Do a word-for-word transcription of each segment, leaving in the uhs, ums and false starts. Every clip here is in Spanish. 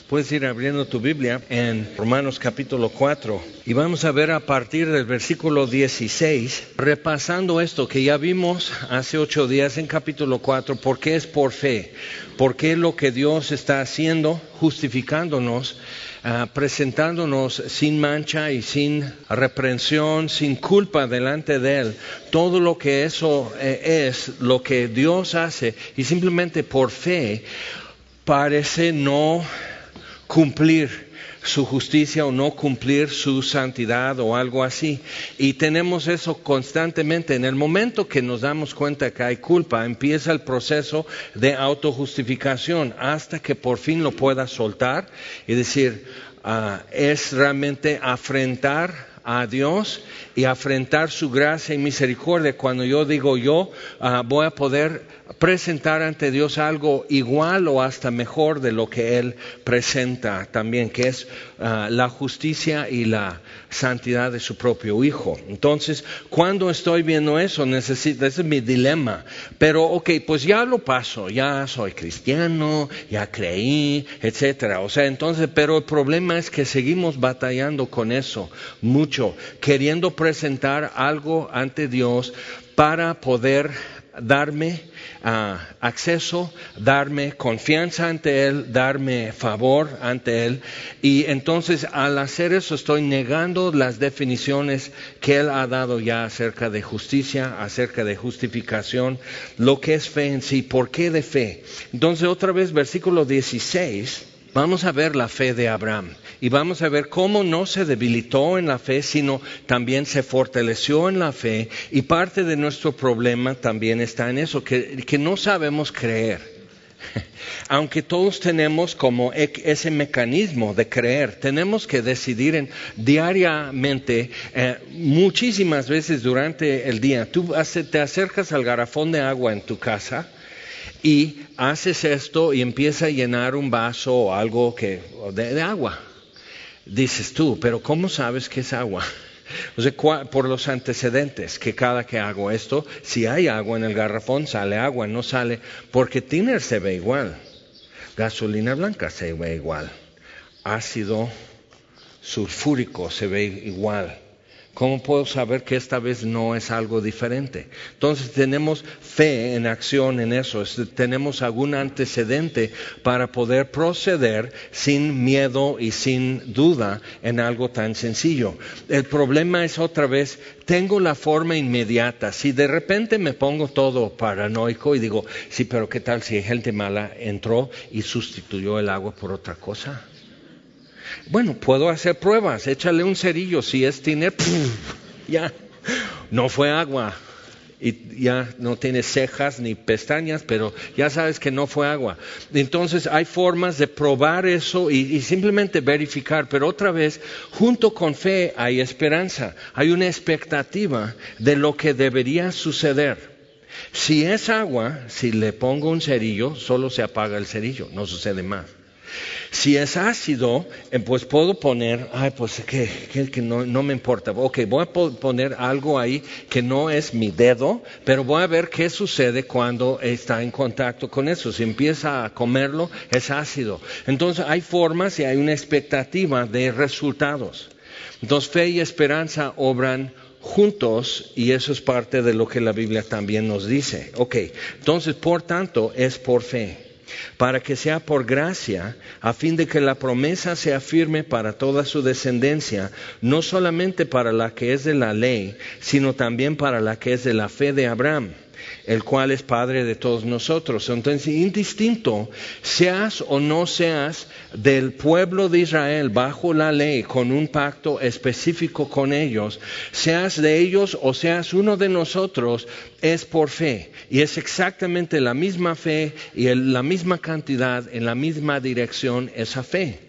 Puedes ir abriendo tu Biblia en Romanos capítulo cuatro y vamos a ver a partir del versículo dieciséis, repasando esto que ya vimos hace ocho días en capítulo cuatro, por qué es por fe, por qué lo que Dios está haciendo, justificándonos, Uh, presentándonos sin mancha y sin reprensión, sin culpa delante de Él. Todo lo que eso eh, es, lo que Dios hace, y simplemente por fe parece no cumplir su justicia o no cumplir su santidad o algo así. Y tenemos eso constantemente. En el momento que nos damos cuenta que hay culpa, empieza el proceso de autojustificación hasta que por fin lo pueda soltar y decir, uh, es realmente afrentar a Dios y afrentar su gracia y misericordia. Cuando yo digo yo uh, voy a poder presentar ante Dios algo igual o hasta mejor de lo que Él presenta también, que es uh, la justicia y la santidad de su propio Hijo. Entonces, cuando estoy viendo eso, necesito, ese es mi dilema. Pero, ok, pues ya lo paso, ya soy cristiano, ya creí, etcétera. O sea, entonces, pero el problema es que seguimos batallando con eso mucho, queriendo presentar algo ante Dios para poder darme uh, acceso, darme confianza ante Él, darme favor ante Él. Y entonces al hacer eso estoy negando las definiciones que Él ha dado ya acerca de justicia, acerca de justificación, lo que es fe en sí. ¿Por qué de fe? Entonces otra vez versículo dieciséis, vamos a ver la fe de Abraham. Y vamos a ver cómo no se debilitó en la fe, sino también se fortaleció en la fe. Y parte de nuestro problema también está en eso, que, que no sabemos creer. Aunque todos tenemos como ese mecanismo de creer, tenemos que decidir en, diariamente, eh, muchísimas veces durante el día. Tú hace, te acercas al garrafón de agua en tu casa y haces esto y empieza a llenar un vaso o algo que, de, de agua. Dices tú, pero ¿cómo sabes que es agua? O sea, por los antecedentes, que cada que hago esto, si hay agua en el garrafón, sale agua, no sale, porque tiner se ve igual, gasolina blanca se ve igual, ácido sulfúrico se ve igual. ¿Cómo puedo saber que esta vez no es algo diferente? Entonces tenemos fe en acción en eso, tenemos algún antecedente para poder proceder sin miedo y sin duda en algo tan sencillo. El problema es otra vez, tengo la forma inmediata. Si de repente me pongo todo paranoico y digo, sí, pero ¿qué tal si gente mala entró y sustituyó el agua por otra cosa? Bueno, puedo hacer pruebas, échale un cerillo, si es tiner, ya, no fue agua, y ya no tiene cejas ni pestañas, pero ya sabes que no fue agua. Entonces hay formas de probar eso y, y simplemente verificar, pero otra vez, junto con fe hay esperanza, hay una expectativa de lo que debería suceder. Si es agua, si le pongo un cerillo, solo se apaga el cerillo, no sucede más. Si es ácido, pues puedo poner, ay, pues que, que, que no, no me importa. Ok, voy a poner algo ahí que no es mi dedo, pero voy a ver qué sucede cuando está en contacto con eso. Si empieza a comerlo, es ácido. Entonces hay formas y hay una expectativa de resultados. Entonces fe y esperanza obran juntos y eso es parte de lo que la Biblia también nos dice. Ok, entonces por tanto es por fe, para que sea por gracia, a fin de que la promesa sea firme para toda su descendencia, no solamente para la que es de la ley, sino también para la que es de la fe de Abraham, el cual es Padre de todos nosotros. Entonces, indistinto, seas o no seas del pueblo de Israel bajo la ley, con un pacto específico con ellos, seas de ellos o seas uno de nosotros, es por fe. Y es exactamente la misma fe y el, la misma cantidad, en la misma dirección, esa fe.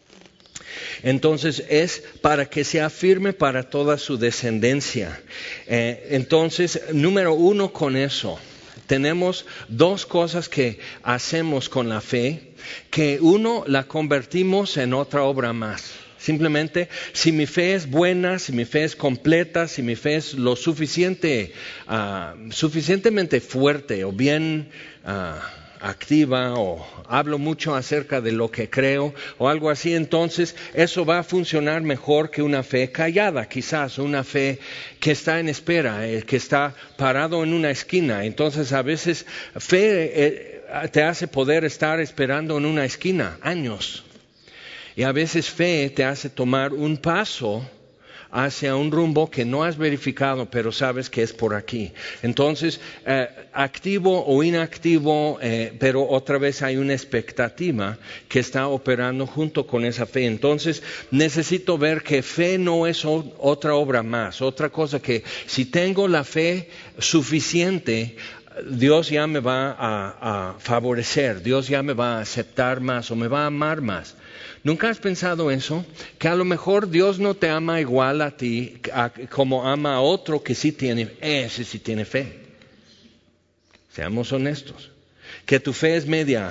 Entonces es para que sea firme para toda su descendencia. Eh, entonces, número uno con eso, tenemos dos cosas que hacemos con la fe, que uno la convertimos en otra obra más. Simplemente, si mi fe es buena, si mi fe es completa, si mi fe es lo suficiente, uh, suficientemente fuerte o bien uh, activa o hablo mucho acerca de lo que creo o algo así, entonces eso va a funcionar mejor que una fe callada, quizás una fe que está en espera, eh, que está parado en una esquina. Entonces a veces fe eh, te hace poder estar esperando en una esquina años, y a veces fe te hace tomar un paso hacia un rumbo que no has verificado, pero sabes que es por aquí. Entonces, eh, activo o inactivo, eh, pero otra vez hay una expectativa que está operando junto con esa fe. Entonces, necesito ver que fe no es o- otra obra más, otra cosa que si tengo la fe suficiente, Dios ya me va a, a favorecer, Dios ya me va a aceptar más o me va a amar más. ¿Nunca has pensado eso? Que a lo mejor Dios no te ama igual a ti a, como ama a otro que sí tiene, ese sí tiene fe. Seamos honestos. Que tu fe es media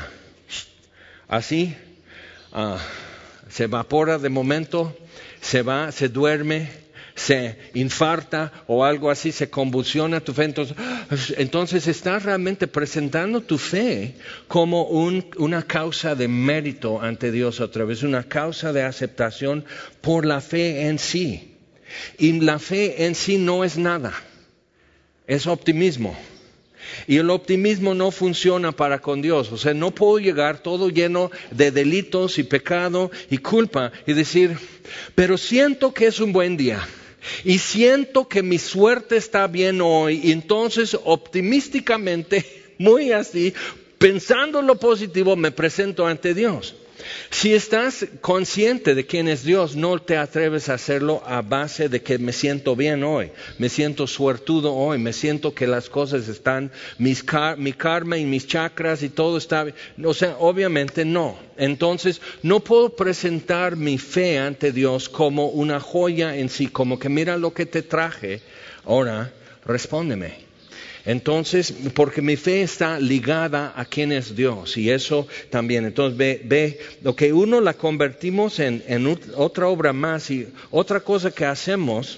así, uh, se evapora de momento, se va, se duerme, se infarta o algo así, se convulsiona tu fe. Entonces, entonces estás realmente presentando tu fe como un, una causa de mérito ante Dios otra vez, una causa de aceptación por la fe en sí. Y la fe en sí no es nada, es optimismo. Y el optimismo no funciona para con Dios. O sea, no puedo llegar todo lleno de delitos y pecado y culpa y decir, pero siento que es un buen día. Y siento que mi suerte está bien hoy. Y entonces, optimísticamente, muy así, pensando lo positivo, me presento ante Dios. Si estás consciente de quién es Dios, no te atreves a hacerlo a base de que me siento bien hoy, me siento suertudo hoy, me siento que las cosas están, mis car- mi karma y mis chakras y todo está bien. O sea, obviamente no. Entonces, no puedo presentar mi fe ante Dios como una joya en sí, como que mira lo que te traje, ahora respóndeme. Entonces, porque mi fe está ligada a quién es Dios, y eso también. Entonces, ve, ve lo que uno la convertimos en, en otra obra más, y otra cosa que hacemos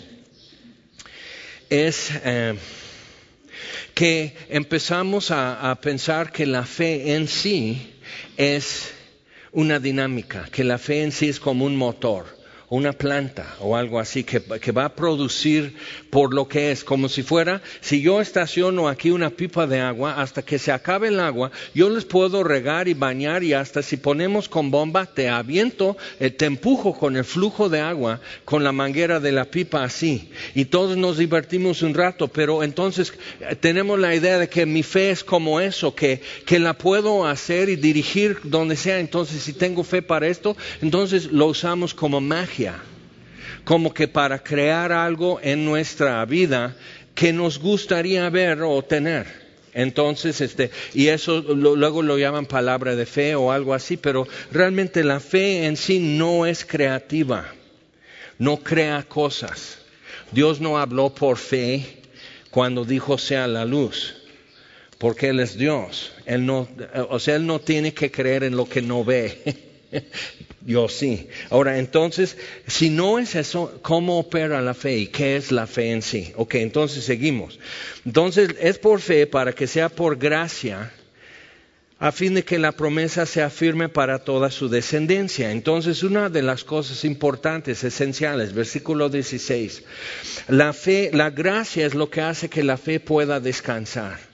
es eh, que empezamos a, a pensar que la fe en sí es una dinámica, que la fe en sí es como un motor, una planta o algo así que, que va a producir por lo que es, como si fuera, si yo estaciono aquí una pipa de agua, hasta que se acabe el agua, yo les puedo regar y bañar, y hasta si ponemos con bomba, te aviento, eh, te empujo con el flujo de agua, con la manguera de la pipa así, y todos nos divertimos un rato. Pero entonces eh, tenemos la idea de que mi fe es como eso, que, que la puedo hacer y dirigir donde sea. Entonces, si tengo fe para esto, entonces lo usamos como magia, como que para crear algo en nuestra vida que nos gustaría ver o tener. Entonces, este, y eso lo, luego lo llaman palabra de fe o algo así, pero realmente la fe en sí no es creativa, no crea cosas. Dios no habló por fe cuando dijo sea la luz, porque Él es Dios. Él no, o sea, Él no tiene que creer en lo que no ve. Yo sí. Ahora, entonces, si no es eso, ¿cómo opera la fe? ¿Y qué es la fe en sí? Ok, entonces seguimos. Entonces, es por fe para que sea por gracia, a fin de que la promesa sea firme para toda su descendencia. Entonces, una de las cosas importantes, esenciales, versículo dieciséis, la fe, la gracia es lo que hace que la fe pueda descansar.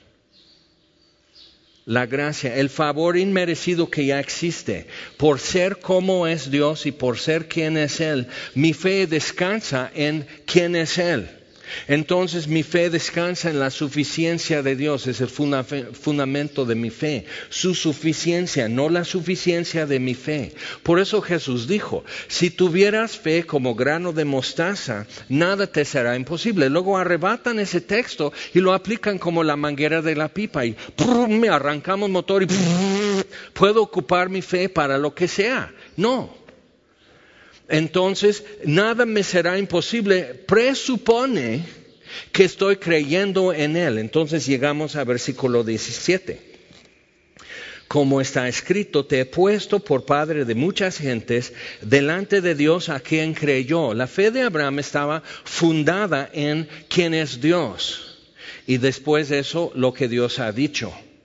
La gracia, el favor inmerecido que ya existe, por ser como es Dios y por ser quien es Él, mi fe descansa en quién es Él. Entonces mi fe descansa en la suficiencia de Dios, es el funda- fundamento de mi fe, su suficiencia, no la suficiencia de mi fe. Por eso Jesús dijo, si tuvieras fe como grano de mostaza, nada te será imposible. Luego arrebatan ese texto y lo aplican como la manguera de la pipa y ¡prum! Me arrancamos motor y ¡prum! Puedo ocupar mi fe para lo que sea. No. Entonces, nada me será imposible, presupone que estoy creyendo en Él. Entonces llegamos a versículo diecisiete. Como está escrito, te he puesto por padre de muchas gentes delante de Dios a quien creyó. La fe de Abraham estaba fundada en quién es Dios. Y después de eso, lo que Dios ha dicho.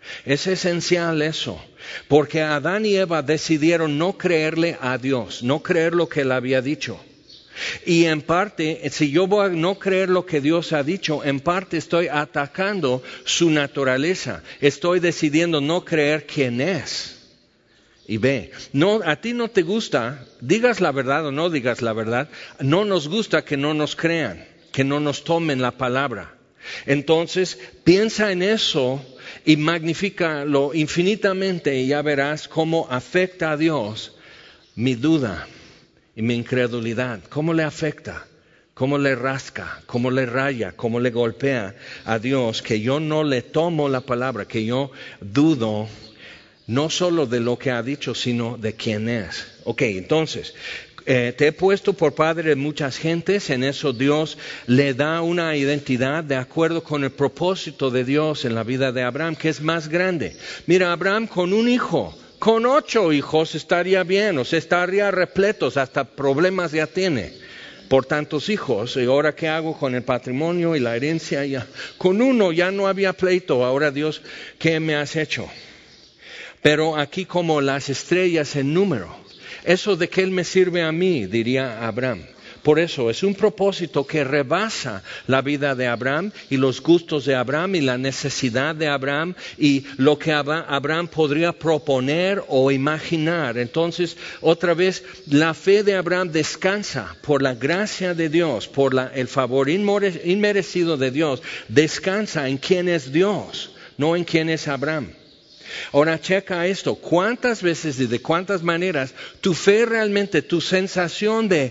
Es esencial eso, porque Adán y Eva decidieron no creerle a Dios, no creer lo que él había dicho. Y en parte, si yo voy a no creer lo que Dios ha dicho, en parte estoy atacando su naturaleza. Estoy decidiendo no creer quién es. Y ve, no, a ti no te gusta, digas la verdad o no digas la verdad, no nos gusta que no nos crean, que no nos tomen la palabra. Entonces, piensa en eso y magnifícalo infinitamente y ya verás cómo afecta a Dios mi duda y mi incredulidad. ¿Cómo le afecta? ¿Cómo le rasca? ¿Cómo le raya? ¿Cómo le golpea a Dios? Que yo no le tomo la palabra, que yo dudo no solo de lo que ha dicho, sino de quién es. Ok, entonces, eh, te he puesto por padre de muchas gentes. En eso Dios le da una identidad de acuerdo con el propósito de Dios en la vida de Abraham, que es más grande. Mira, Abraham con un hijo, con ocho hijos estaría bien, o sea, estaría repletos, hasta problemas ya tiene por tantos hijos. Y ahora, ¿qué hago con el patrimonio y la herencia? Ya, con uno ya no había pleito. Ahora, Dios, ¿qué me has hecho? Pero aquí como las estrellas en número. ¿Eso de qué Él me sirve a mí? Diría Abraham. Por eso es un propósito que rebasa la vida de Abraham y los gustos de Abraham y la necesidad de Abraham y lo que Abraham podría proponer o imaginar. Entonces, otra vez, la fe de Abraham descansa por la gracia de Dios, por la, el favor inmerecido de Dios. Descansa en quién es Dios, no en quién es Abraham. Ahora checa esto, cuántas veces y de cuántas maneras tu fe realmente, tu sensación de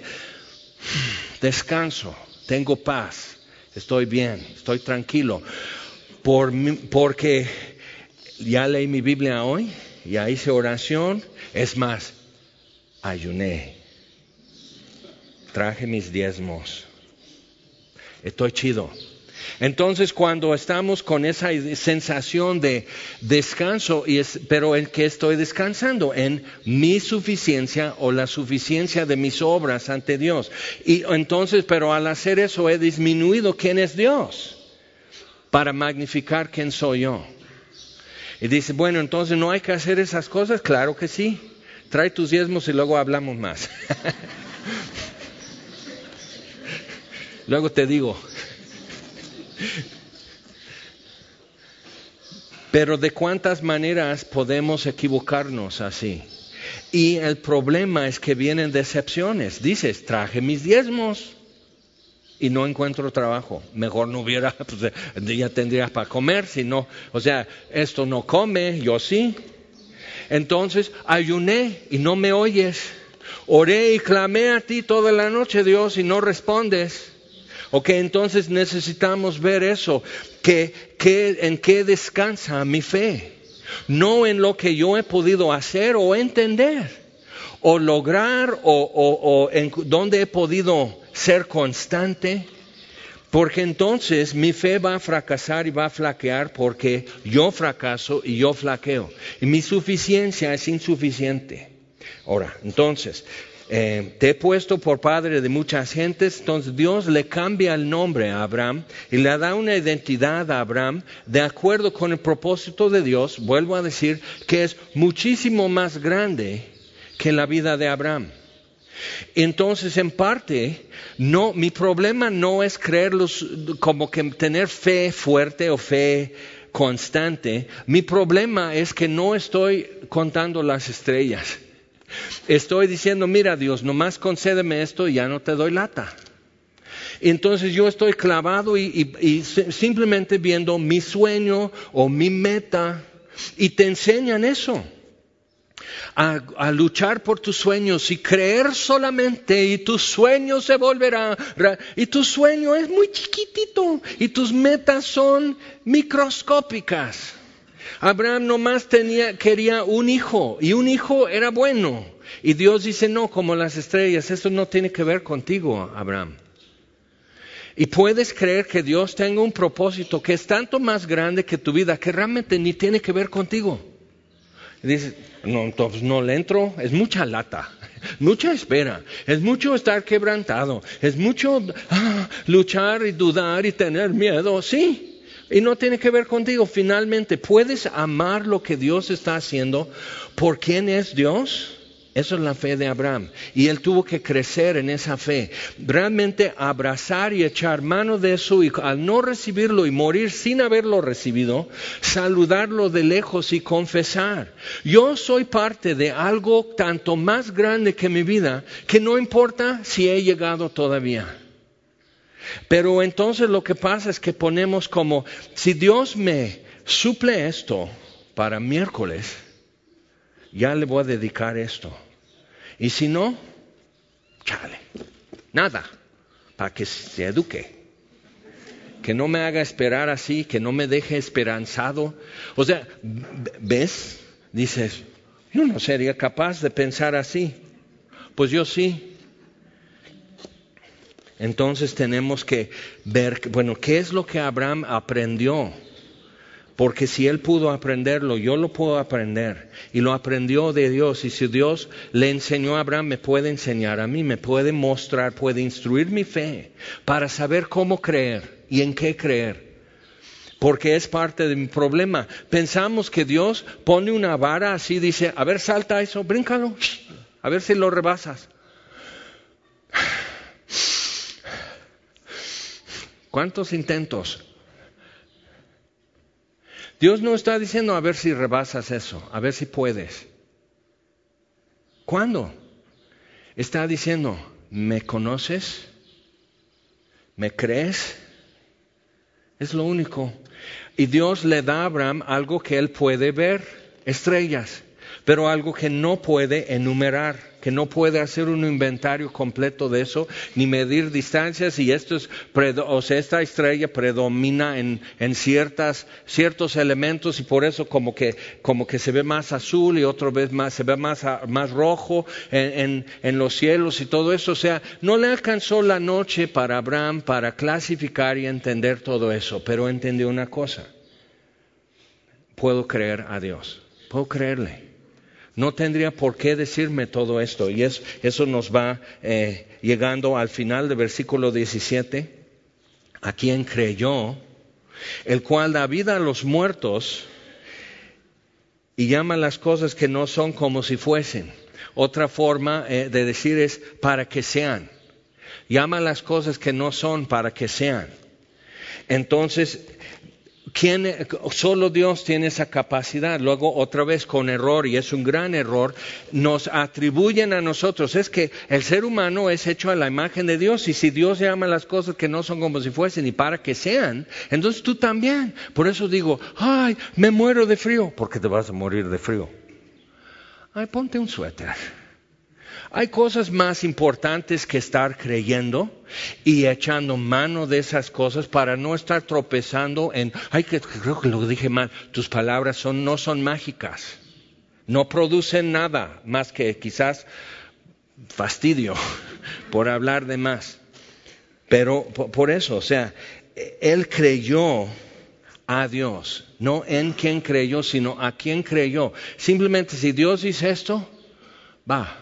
descanso, tengo paz, estoy bien, estoy tranquilo, por, porque ya leí mi Biblia hoy, ya hice oración, es más, ayuné, traje mis diezmos, estoy chido. Entonces, cuando estamos con esa sensación de descanso, y es, pero ¿en qué estoy descansando? En mi suficiencia o la suficiencia de mis obras ante Dios. Y entonces, pero al hacer eso he disminuido quién es Dios para magnificar quién soy yo. Y dice, bueno, entonces no hay que hacer esas cosas. Claro que sí. Trae tus diezmos y luego hablamos más. Luego te digo. Pero de cuántas maneras podemos equivocarnos así. Y el problema es que vienen decepciones. Dices, traje mis diezmos y no encuentro trabajo. Mejor no hubiera, pues ya tendrías para comer, si no, o sea, esto no come, yo sí. Entonces ayuné y no me oyes. Oré y clamé a ti toda la noche, Dios, y no respondes. Ok, entonces necesitamos ver eso, que, que en qué descansa mi fe, no en lo que yo he podido hacer o entender, o lograr, o, o, o en donde he podido ser constante, porque entonces mi fe va a fracasar y va a flaquear porque yo fracaso y yo flaqueo, y mi suficiencia es insuficiente. Ahora, entonces, Eh, te he puesto por padre de muchas gentes. Entonces Dios le cambia el nombre a Abraham y le da una identidad a Abraham de acuerdo con el propósito de Dios. Vuelvo a decir que es muchísimo más grande que la vida de Abraham. Entonces, en parte, no, mi problema no es creerlos como que tener fe fuerte o fe constante. Mi problema es que no estoy contando las estrellas. Estoy diciendo, mira Dios, nomás concédeme esto y ya no te doy lata. Entonces yo estoy clavado y, y, y simplemente viendo mi sueño o mi meta, y te enseñan eso. A, a luchar por tus sueños y creer solamente, y tu sueño se volverá, y tu sueño es muy chiquitito y tus metas son microscópicas. Abraham nomás tenía, quería un hijo, y un hijo era bueno. Y Dios dice, no, como las estrellas, eso no tiene que ver contigo, Abraham. Y puedes creer que Dios tenga un propósito que es tanto más grande que tu vida, que realmente ni tiene que ver contigo. Y dices, no, entonces no le entro, es mucha lata, mucha espera, es mucho estar quebrantado, es mucho ah, luchar y dudar y tener miedo, sí. Y no tiene que ver contigo. Finalmente, ¿puedes amar lo que Dios está haciendo por quién es Dios? Eso es la fe de Abraham. Y él tuvo que crecer en esa fe. Realmente abrazar y echar mano de eso, y al no recibirlo y morir sin haberlo recibido, saludarlo de lejos y confesar: yo soy parte de algo tanto más grande que mi vida, que no importa si he llegado todavía. Pero entonces lo que pasa es que ponemos como: si Dios me suple esto para miércoles, ya le voy a dedicar esto. Y si no, chale, nada, para que se eduque. Que no me haga esperar así, que no me deje esperanzado. O sea, ¿ves? Dices, yo no sería capaz de pensar así. Pues yo sí. Entonces tenemos que ver, bueno, ¿qué es lo que Abraham aprendió? Porque si él pudo aprenderlo, yo lo puedo aprender. Y lo aprendió de Dios. Y si Dios le enseñó a Abraham, me puede enseñar a mí, me puede mostrar, puede instruir mi fe para saber cómo creer y en qué creer. Porque es parte de mi problema. Pensamos que Dios pone una vara así, dice: a ver, salta eso, bríncalo, a ver si lo rebasas. ¿Cuántos intentos? Dios no está diciendo: a ver si rebasas eso, a ver si puedes. ¿Cuándo? Está diciendo: ¿me conoces? ¿Me crees? Es lo único. Y Dios le da a Abraham algo que él puede ver, estrellas, pero algo que no puede enumerar, que no puede hacer un inventario completo de eso, ni medir distancias. Y esto es, o sea, esta estrella predomina en, en ciertas, ciertos elementos, y por eso como que, como que se ve más azul y otra vez más, se ve más, más rojo en, en, en los cielos y todo eso. O sea, no le alcanzó la noche para Abraham para clasificar y entender todo eso, pero entendió una cosa: puedo creer a Dios, puedo creerle. No tendría por qué decirme todo esto. Y es, eso nos va eh, llegando al final del versículo diecisiete. A quien creyó, el cual da vida a los muertos y llama las cosas que no son como si fuesen. Otra forma eh, de decir es para que sean. Llama las cosas que no son para que sean. Entonces, ¿quién, solo Dios tiene esa capacidad? Luego, otra vez con error, y es un gran error, nos atribuyen a nosotros. Es que el ser humano es hecho a la imagen de Dios, y si Dios llama las cosas que no son como si fuesen y para que sean, entonces tú también. Por eso digo: ay, me muero de frío. ¿Por qué te vas a morir de frío? Ay, ponte un suéter. Hay cosas más importantes que estar creyendo y echando mano de esas cosas para no estar tropezando en... Ay, que, creo que lo dije mal. Tus palabras son, no son mágicas. No producen nada más que quizás fastidio por hablar de más. Pero por, por eso, o sea, él creyó a Dios. No en quien creyó, sino a quien creyó. Simplemente si Dios dice esto, va.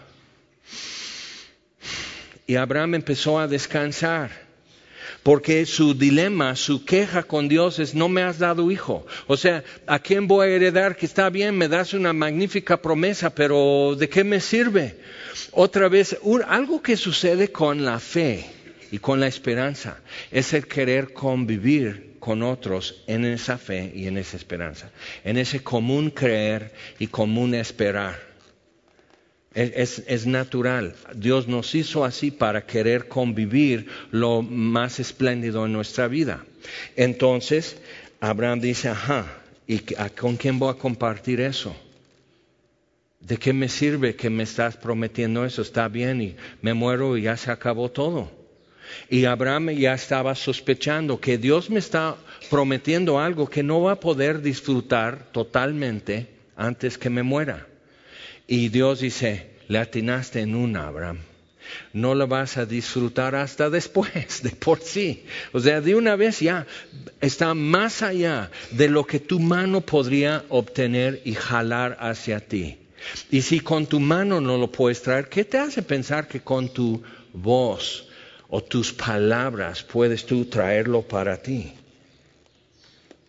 Y Abraham empezó a descansar, porque su dilema, su queja con Dios es: no me has dado hijo. O sea, ¿a quién voy a heredar? Que está bien, me das una magnífica promesa, pero ¿de qué me sirve? Otra vez, un, algo que sucede con la fe y con la esperanza es el querer convivir con otros en esa fe y en esa esperanza, en ese común creer y común esperar. Es, es natural. Dios nos hizo así para querer convivir lo más espléndido en nuestra vida. Entonces, Abraham dice: ajá, ¿y con quién voy a compartir eso? ¿De qué me sirve que me estás prometiendo eso? Está bien, y me muero y ya se acabó todo. Y Abraham ya estaba sospechando que Dios me está prometiendo algo que no va a poder disfrutar totalmente antes que me muera. Y Dios dice: le atinaste en una, Abraham. No lo vas a disfrutar hasta después, de por sí. O sea, de una vez ya está más allá de lo que tu mano podría obtener y jalar hacia ti. Y si con tu mano no lo puedes traer, ¿qué te hace pensar que con tu voz o tus palabras puedes tú traerlo para ti?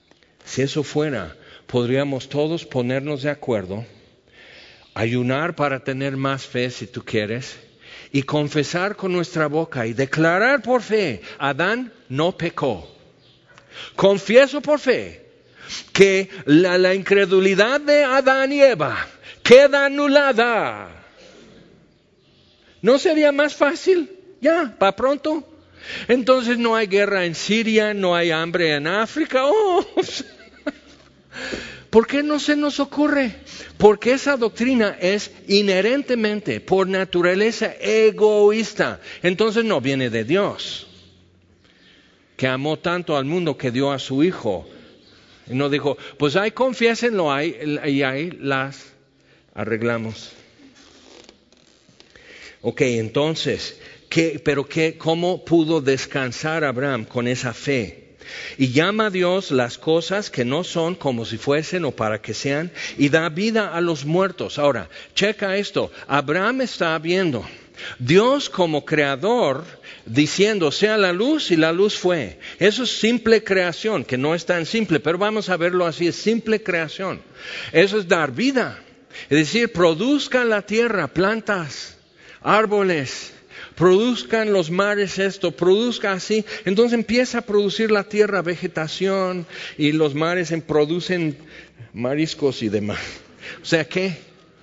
Si eso fuera, podríamos todos ponernos de acuerdo, ayunar para tener más fe si tú quieres, y confesar con nuestra boca y declarar por fe, Adán no pecó. Confieso por fe que la, la incredulidad de Adán y Eva queda anulada. ¿No sería más fácil? Ya, para pronto. Entonces no hay guerra en Siria, no hay hambre en África. Oh, ¿por qué no se nos ocurre? Porque esa doctrina es inherentemente, por naturaleza, egoísta. Entonces no viene de Dios, que amó tanto al mundo que dio a su Hijo. Y no dijo, pues ahí confiésenlo, ahí, y ahí las arreglamos. Ok, entonces, ¿qué, pero qué, ¿cómo pudo descansar Abraham con esa fe? Y llama a Dios las cosas que no son como si fuesen o para que sean, y da vida a los muertos. Ahora, checa esto, Abraham está viendo Dios como creador, diciendo sea la luz y la luz fue. Eso es simple creación, que no es tan simple, pero vamos a verlo así, es simple creación. Eso es dar vida, es decir, produzca la tierra, plantas, árboles, produzcan los mares esto, produzca así. Entonces empieza a producir la tierra vegetación y los mares producen mariscos y demás. O sea que,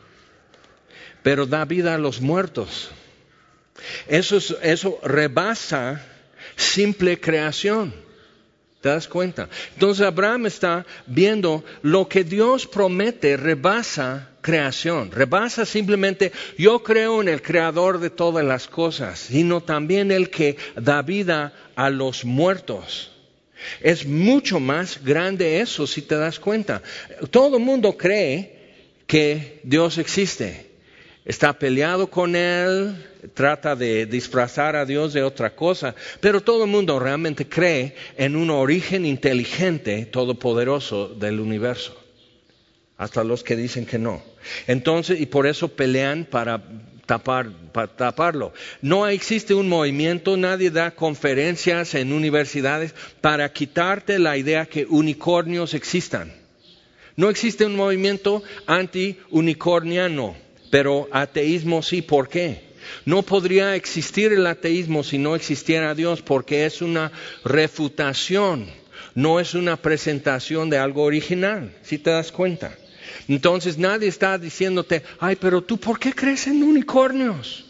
pero da vida a los muertos. Eso, es, eso rebasa simple creación. ¿Te das cuenta? Entonces Abraham está viendo lo que Dios promete rebasa creación. Rebasa simplemente, yo creo en el creador de todas las cosas, sino también el que da vida a los muertos. Es mucho más grande eso, si te das cuenta. Todo el mundo cree que Dios existe. Está peleado con Él, trata de disfrazar a Dios de otra cosa, pero todo el mundo realmente cree en un origen inteligente, todopoderoso del universo. Hasta los que dicen que no. Entonces, y por eso pelean para tapar, para taparlo. No existe un movimiento, nadie da conferencias en universidades para quitarte la idea que unicornios existan. No existe un movimiento anti-unicorniano, pero ateísmo sí. ¿Por qué? No podría existir el ateísmo si no existiera Dios, porque es una refutación, no es una presentación de algo original, si te das cuenta. Entonces nadie está diciéndote, ay, pero tú, ¿por qué crees en unicornios?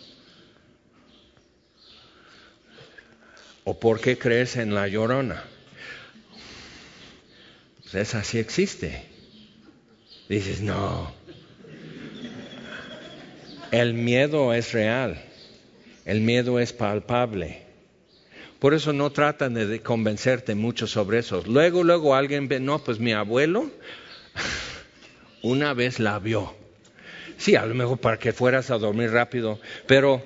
¿O por qué crees en la Llorona? Pues esa sí existe. Dices, no. El miedo es real. El miedo es palpable. Por eso no tratan de convencerte mucho sobre eso. Luego, luego alguien ve, no, pues mi abuelo una vez la vio. Sí, a lo mejor para que fueras a dormir rápido, pero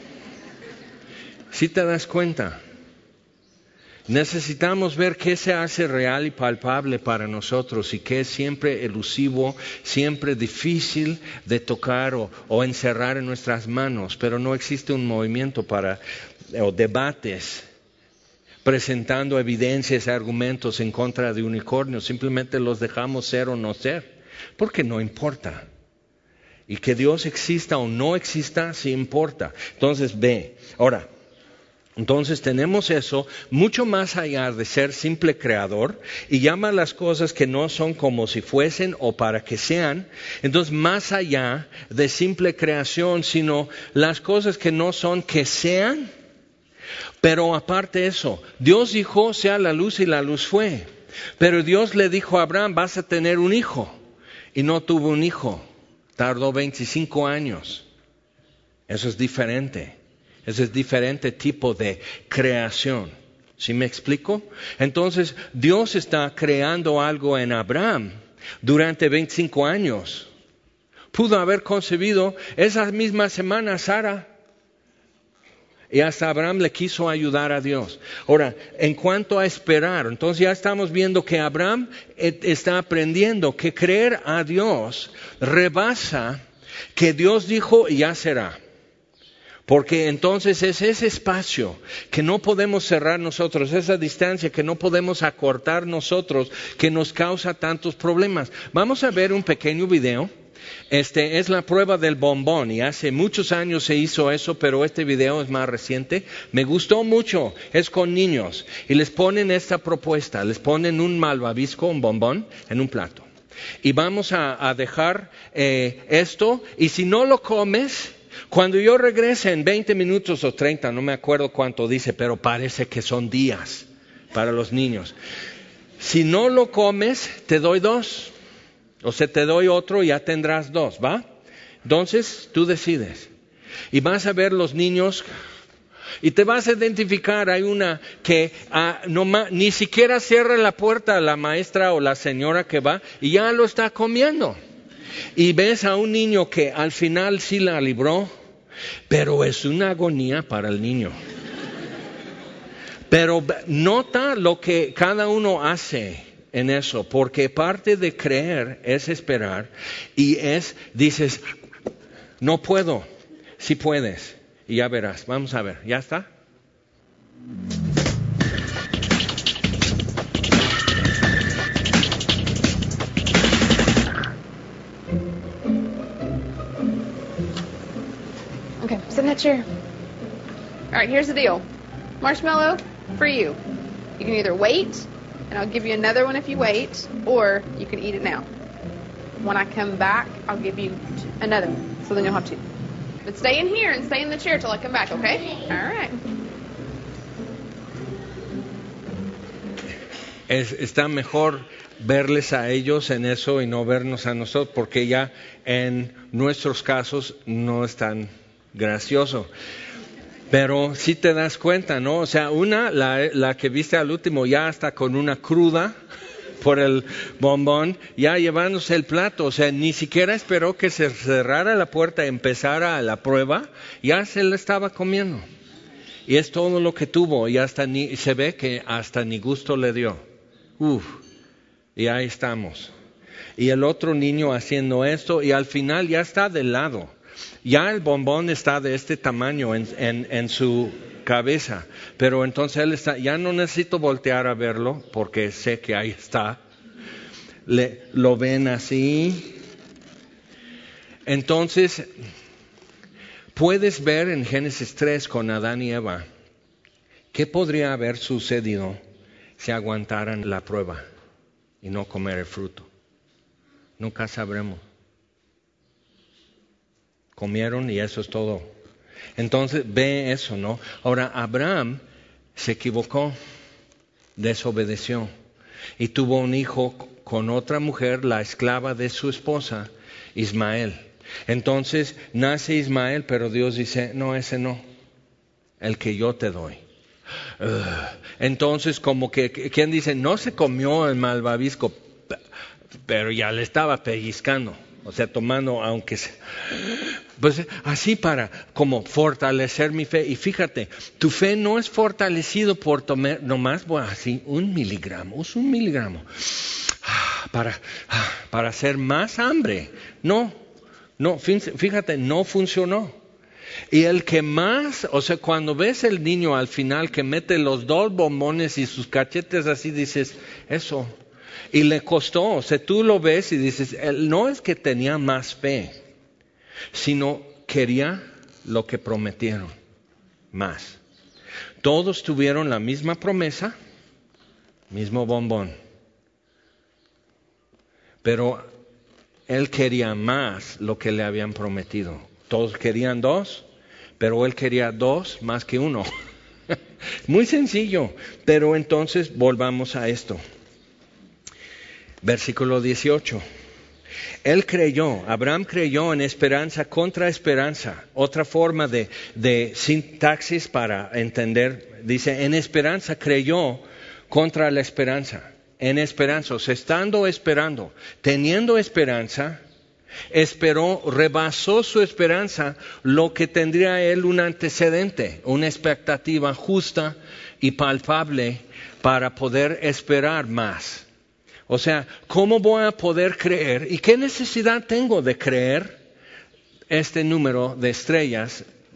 si te das cuenta, necesitamos ver qué se hace real y palpable para nosotros y qué es siempre elusivo, siempre difícil de tocar o, o encerrar en nuestras manos, pero no existe un movimiento para, o debates presentando evidencias y argumentos en contra de unicornios, simplemente los dejamos ser o no ser. Porque no importa. Y que Dios exista o no exista, sí importa. Entonces ve. Ahora, entonces tenemos eso mucho más allá de ser simple creador y llama las cosas que no son como si fuesen o para que sean. Entonces más allá de simple creación, sino las cosas que no son que sean. Pero aparte de eso, Dios dijo sea la luz y la luz fue. Pero Dios le dijo a Abraham, vas a tener un hijo. Y no tuvo un hijo, tardó veinticinco años. Eso es diferente, ese es diferente tipo de creación. ¿Sí me explico? Entonces, Dios está creando algo en Abraham durante veinticinco años. Pudo haber concebido esa misma semana Sara. Y hasta Abraham le quiso ayudar a Dios. Ahora, en cuanto a esperar, entonces ya estamos viendo que Abraham está aprendiendo que creer a Dios rebasa que Dios dijo y ya será. Porque entonces es ese espacio que no podemos cerrar nosotros, esa distancia que no podemos acortar nosotros, que nos causa tantos problemas. Vamos a ver un pequeño video. Este es la prueba del bombón y hace muchos años se hizo eso, pero este video es más reciente. Me gustó mucho, es con niños y les ponen esta propuesta, les ponen un malvavisco, un bombón en un plato. Y vamos a, a dejar eh, esto y si no lo comes... Cuando yo regrese en veinte minutos o treinta, no me acuerdo cuánto dice, pero parece que son días para los niños. Si no lo comes, te doy dos. O sea, te doy otro y ya tendrás dos, ¿va? Entonces, tú decides. Y vas a ver los niños y te vas a identificar. Hay una que ah, no ma, ni siquiera cierra la puerta a la maestra o la señora que va y ya lo está comiendo. Y ves a un niño que al final sí la libró, pero es una agonía para el niño. Pero nota lo que cada uno hace en eso, porque parte de creer es esperar y es, dices, no puedo, sí puedes, y ya verás. Vamos a ver, ¿ya está? Okay, sit in that chair. All right, here's the deal. Marshmallow, for you. You can either wait, and I'll give you another one if you wait, or you can eat it now. When I come back, I'll give you t- another one, so then you'll have two. But stay in here and stay in the chair till I come back, okay? All right. Es, está mejor verles a ellos en eso y no vernos a nosotros, porque ya en nuestros casos no es tan gracioso. Pero sí te das cuenta, ¿no? O sea, una, la, la que viste al último ya está con una cruda por el bombón, ya llevándose el plato. O sea, ni siquiera esperó que se cerrara la puerta y empezara la prueba, ya se la estaba comiendo. Y es todo lo que tuvo y hasta ni, se ve que hasta ni gusto le dio. Uf, y ahí estamos. Y el otro niño haciendo esto y al final ya está de lado. Ya el bombón está de este tamaño en, en, en su cabeza, pero entonces él está, ya no necesito voltear a verlo porque sé que ahí está. Le, lo ven así. Entonces, puedes ver en Génesis tres con Adán y Eva, ¿qué podría haber sucedido si aguantaran la prueba y no comer el fruto? Nunca sabremos. Comieron y eso es todo. Entonces ve eso, ¿no? Ahora Abraham se equivocó, desobedeció y tuvo un hijo con otra mujer, la esclava de su esposa, Ismael. Entonces nace Ismael, pero Dios dice, no, ese no, el que yo te doy. Uh, entonces como que, ¿quién dice? No se comió el malvavisco, pero ya le estaba pellizcando. O sea, tomando, aunque sea, pues así para como fortalecer mi fe. Y fíjate, tu fe no es fortalecido por tomar nomás, bueno, así un miligramo, es un miligramo, para, para hacer más hambre. No, no, fíjate, no funcionó. Y el que más, o sea, cuando ves el niño al final que mete los dos bombones y sus cachetes así, dices, eso. Y le costó, o sea, tú lo ves y dices, él no es que tenía más fe, sino quería lo que prometieron, más. Todos tuvieron la misma promesa, mismo bombón. Pero él quería más lo que le habían prometido. Todos querían dos, pero él quería dos más que uno. Muy sencillo, pero entonces volvamos a esto. Versículo dieciocho. Él creyó, Abraham creyó en esperanza contra esperanza. Otra forma de, de sintaxis para entender, dice, en esperanza creyó contra la esperanza. En esperanza, o sea, estando esperando, teniendo esperanza, esperó, rebasó su esperanza, lo que tendría él un antecedente, una expectativa justa y palpable para poder esperar más. O sea, ¿cómo voy a poder creer? ¿Y qué necesidad tengo de creer este número de estrellas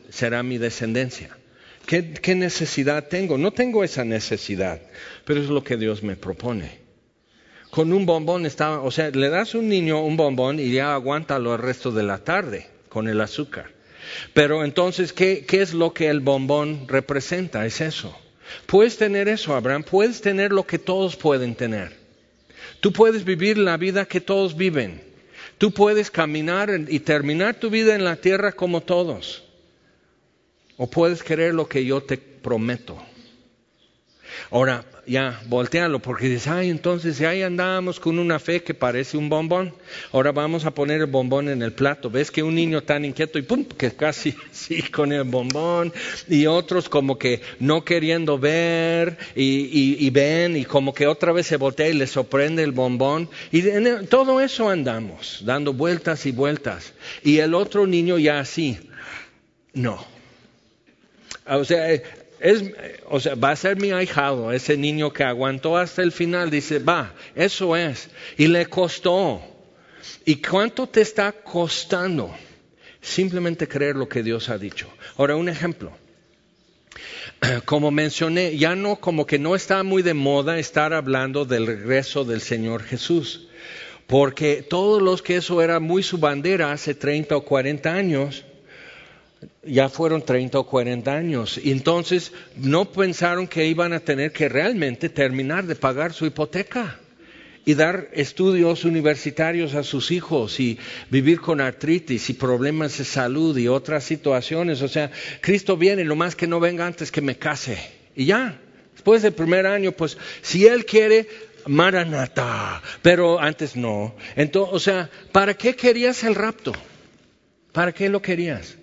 será mi descendencia. ¿Qué, qué necesidad tengo? No tengo esa necesidad, pero es lo que Dios me propone. Con un bombón estaba, o sea, le das a un niño un bombón y ya aguántalo el resto de la tarde con el azúcar. Pero entonces, ¿qué, qué es lo que el bombón representa? Es eso. Puedes tener eso, Abraham, puedes tener lo que todos pueden tener. Tú puedes vivir la vida que todos viven. Tú puedes caminar y terminar tu vida en la tierra como todos. O puedes querer lo que yo te prometo. Ahora, ya, voltealo, porque dices, ay, entonces ahí andamos con una fe que parece un bombón. Ahora vamos a poner el bombón en el plato. ¿Ves que un niño tan inquieto y pum, que casi sí con el bombón? Y otros como que no queriendo ver y, y, y ven y como que otra vez se voltea y les sorprende el bombón. Y en el, todo eso andamos, dando vueltas y vueltas. Y el otro niño ya así, no. O sea, es, o sea, va a ser mi ahijado, ese niño que aguantó hasta el final, dice, va, eso es. Y le costó. ¿Y cuánto te está costando? Simplemente creer lo que Dios ha dicho. Ahora, un ejemplo. Como mencioné, ya no, como que no está muy de moda estar hablando del regreso del Señor Jesús. Porque todos los que eso era muy su bandera hace treinta o cuarenta años, ya fueron treinta o cuarenta años. Y entonces no pensaron que iban a tener que realmente terminar de pagar su hipoteca y dar estudios universitarios a sus hijos y vivir con artritis y problemas de salud y otras situaciones. O sea, Cristo viene, lo más que no venga antes que me case. Y ya, después del primer año, pues si Él quiere, Maranatha, pero antes no. Entonces, o sea, ¿para qué querías el rapto? ¿Para qué lo querías?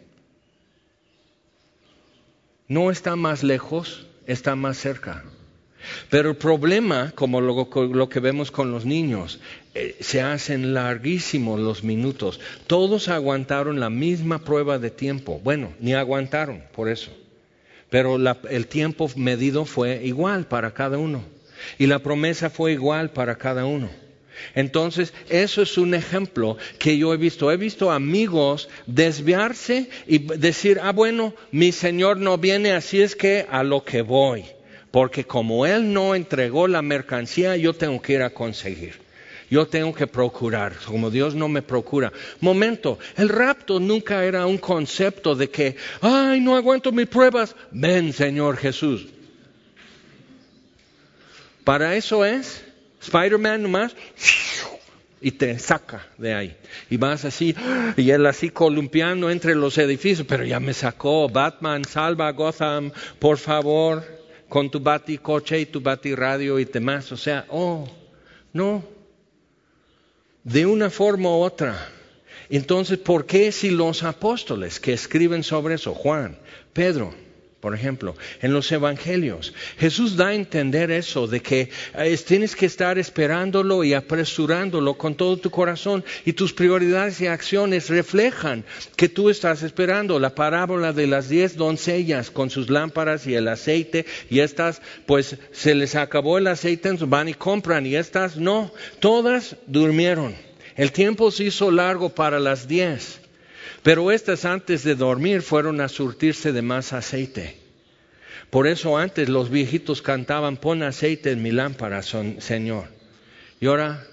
No está más lejos, está más cerca. Pero el problema, como lo, lo que vemos con los niños, eh, se hacen larguísimos los minutos. Todos aguantaron la misma prueba de tiempo. Bueno, ni aguantaron por eso. Pero la, el tiempo medido fue igual para cada uno. Y la promesa fue igual para cada uno. Entonces, eso es un ejemplo que yo he visto. He visto amigos desviarse y decir, ah, bueno, mi Señor no viene, así es que a lo que voy. Porque como Él no entregó la mercancía, yo tengo que ir a conseguir. Yo tengo que procurar, como Dios no me procura. Momento, el rapto nunca era un concepto de que, ay, no aguanto mis pruebas. Ven, Señor Jesús. Para eso es Spider-Man nomás y te saca de ahí. Y vas así, y él así columpiando entre los edificios, pero ya me sacó. Batman, salva a Gotham, por favor, con tu baticoche y tu batiradio y demás. O sea, oh, no. De una forma u otra. Entonces, ¿por qué si los apóstoles que escriben sobre eso, Juan, Pedro, por ejemplo, en los evangelios, Jesús da a entender eso, de que eh, tienes que estar esperándolo y apresurándolo con todo tu corazón, y tus prioridades y acciones reflejan que tú estás esperando? La parábola de las diez doncellas con sus lámparas y el aceite, y estas, pues se les acabó el aceite, entonces van y compran, y estas no, todas durmieron. El tiempo se hizo largo para las diez. Pero estas antes de dormir fueron a surtirse de más aceite. Por eso antes los viejitos cantaban, pon aceite en mi lámpara, son, Señor. Y ahora,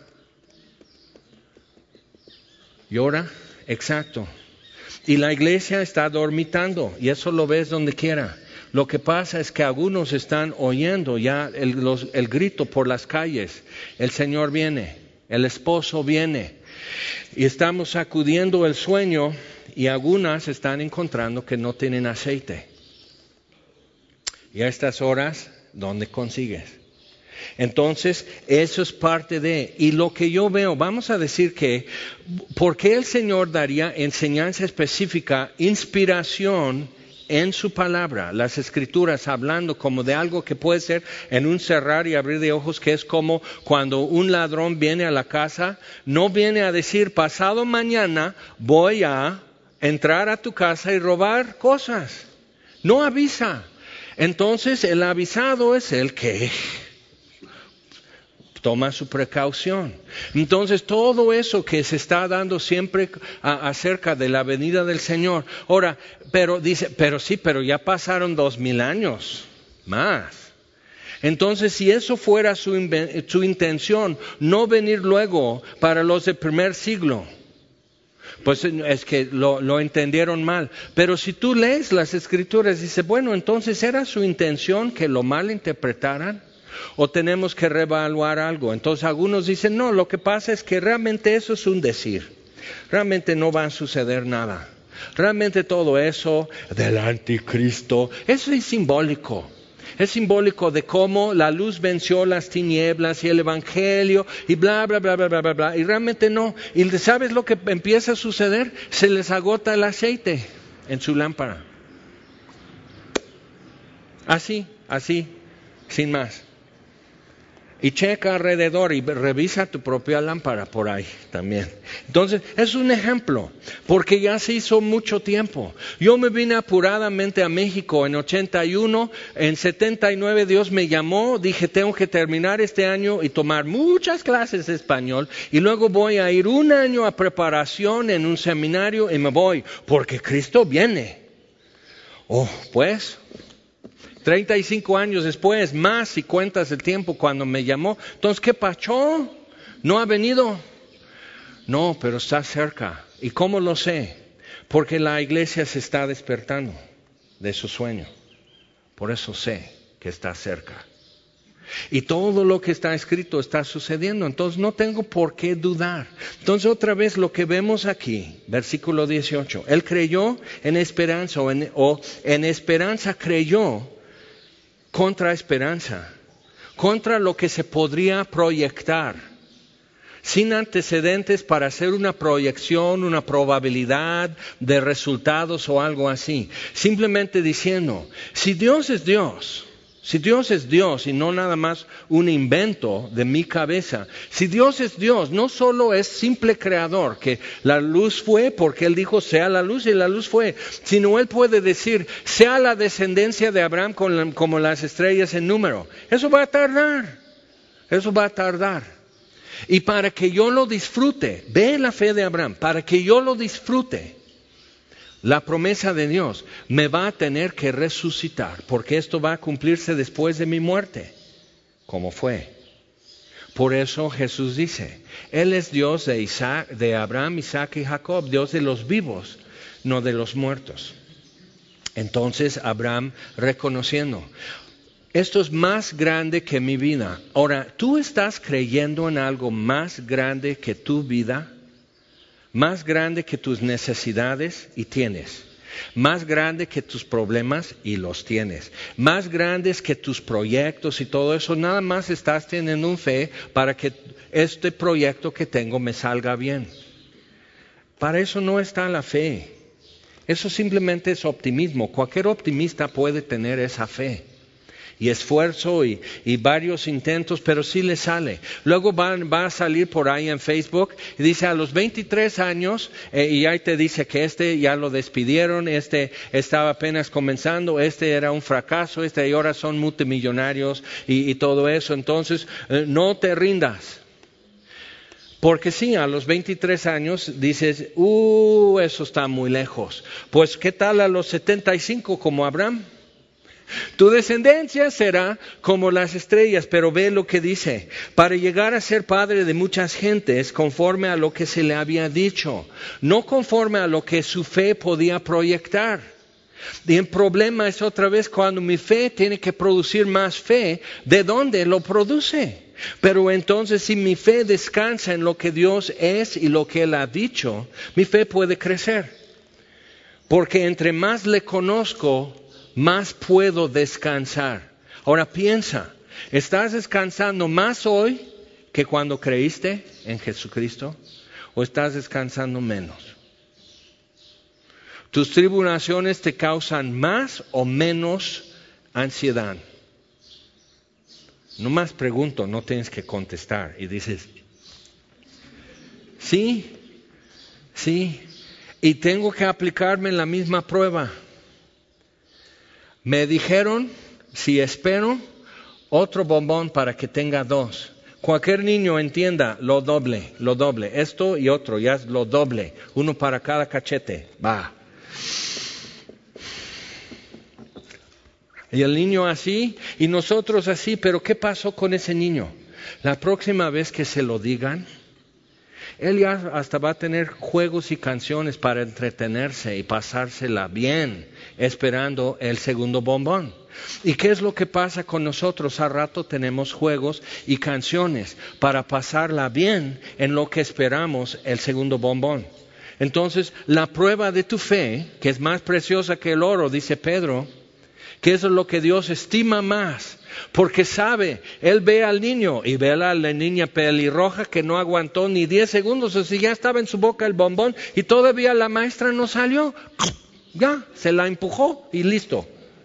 y ahora, exacto. Y la iglesia está dormitando, y eso lo ves donde quiera. Lo que pasa es que algunos están oyendo ya el, los, el grito por las calles. El Señor viene, el esposo viene. Y estamos sacudiendo el sueño. Y algunas están encontrando que no tienen aceite. Y a estas horas, ¿dónde consigues? Entonces, eso es parte de... Y lo que yo veo, vamos a decir que, ¿por qué el Señor daría enseñanza específica, inspiración en su palabra? Las Escrituras hablando como de algo que puede ser en un cerrar y abrir de ojos, que es como cuando un ladrón viene a la casa, no viene a decir, pasado mañana voy a entrar a tu casa y robar cosas. No avisa. Entonces el avisado es el que toma su precaución. Entonces, todo eso que se está dando siempre a, acerca de la venida del Señor. Ahora, pero dice, pero sí, pero ya pasaron dos mil años más. Entonces, si eso fuera su, su intención, no venir luego para los del primer siglo, pues es que lo, lo entendieron mal. Pero si tú lees las Escrituras, dice, bueno, entonces ¿era su intención que lo malinterpretaran? ¿O tenemos que reevaluar algo? Entonces algunos dicen, no, lo que pasa es que realmente eso es un decir. Realmente no va a suceder nada. Realmente todo eso del anticristo, eso es simbólico. Es simbólico de cómo la luz venció las tinieblas y el evangelio y bla, bla, bla, bla, bla, bla, bla. Y realmente no. ¿Y sabes lo que empieza a suceder? Se les agota el aceite en su lámpara. Así, así, sin más. Y checa alrededor y revisa tu propia lámpara por ahí también. Entonces, es un ejemplo, porque ya se hizo mucho tiempo. Yo me vine apuradamente a México en ochenta y uno, en setenta y nueve Dios me llamó, dije tengo que terminar este año y tomar muchas clases de español, y luego voy a ir un año a preparación en un seminario y me voy, porque Cristo viene. Oh, pues... treinta y cinco años después, más si cuentas el tiempo cuando me llamó. Entonces, ¿qué pasó? ¿No ha venido? No, pero está cerca. ¿Y cómo lo sé? Porque la iglesia se está despertando de su sueño. Por eso sé que está cerca. Y todo lo que está escrito está sucediendo. Entonces no tengo por qué dudar. Entonces otra vez lo que vemos aquí, versículo dieciocho. Él creyó en esperanza o en, o en esperanza creyó contra esperanza, contra lo que se podría proyectar, sin antecedentes para hacer una proyección, una probabilidad de resultados o algo así. Simplemente diciendo, si Dios es Dios, si Dios es Dios y no nada más un invento de mi cabeza, si Dios es Dios, no solo es simple creador, que la luz fue porque Él dijo sea la luz y la luz fue, sino Él puede decir sea la descendencia de Abraham como las estrellas en número. Eso va a tardar, eso va a tardar. Y para que yo lo disfrute, ve la fe de Abraham, para que yo lo disfrute, la promesa de Dios me va a tener que resucitar, porque esto va a cumplirse después de mi muerte, como fue. Por eso Jesús dice, Él es Dios de Isaac, de Abraham, Isaac y Jacob, Dios de los vivos, no de los muertos. Entonces Abraham reconociendo, esto es más grande que mi vida. Ahora, ¿tú estás creyendo en algo más grande que tu vida? Más grande que tus necesidades y tienes. Más grande que tus problemas y los tienes. Más grandes que tus proyectos y todo eso. Nada más estás teniendo un fe para que este proyecto que tengo me salga bien. Para eso no está la fe. Eso simplemente es optimismo. Cualquier optimista puede tener esa fe. Y esfuerzo y, y varios intentos, pero sí le sale. Luego va, va a salir por ahí en Facebook y dice a los veintitrés años, eh, y ahí te dice que este ya lo despidieron, este estaba apenas comenzando, este era un fracaso, este y ahora son multimillonarios y, y todo eso. Entonces, eh, no te rindas. Porque sí, a los veintitrés años dices, uh, eso está muy lejos. Pues, ¿qué tal a los setenta y cinco como Abraham? Tu descendencia será como las estrellas, pero ve lo que dice, para llegar a ser padre de muchas gentes conforme a lo que se le había dicho, no conforme a lo que su fe podía proyectar. Y el problema es otra vez cuando mi fe tiene que producir más fe, ¿de dónde lo produce? Pero entonces si mi fe descansa en lo que Dios es y lo que Él ha dicho, mi fe puede crecer. Porque entre más le conozco, más puedo descansar. Ahora piensa, ¿estás descansando más hoy que cuando creíste en Jesucristo? ¿O estás descansando menos? ¿Tus tribulaciones te causan más o menos ansiedad? Nomás pregunto, no tienes que contestar. Y dices, sí, sí, y tengo que aplicarme en la misma prueba. Me dijeron, si espero, otro bombón para que tenga dos. Cualquier niño entienda lo doble, lo doble. Esto y otro, ya es lo doble. Uno para cada cachete. Va. Y el niño así, y nosotros así. Pero ¿qué pasó con ese niño? La próxima vez que se lo digan, él ya hasta va a tener juegos y canciones para entretenerse y pasársela bien, esperando el segundo bombón. ¿Y qué es lo que pasa con nosotros? A rato tenemos juegos y canciones para pasarla bien en lo que esperamos el segundo bombón. Entonces, la prueba de tu fe, que es más preciosa que el oro, dice Pedro, que eso es lo que Dios estima más. Porque sabe, Él ve al niño y ve a la, la niña pelirroja que no aguantó ni diez segundos, o sea, ya estaba en su boca el bombón y todavía la maestra no salió. Ya, se la empujó y listo.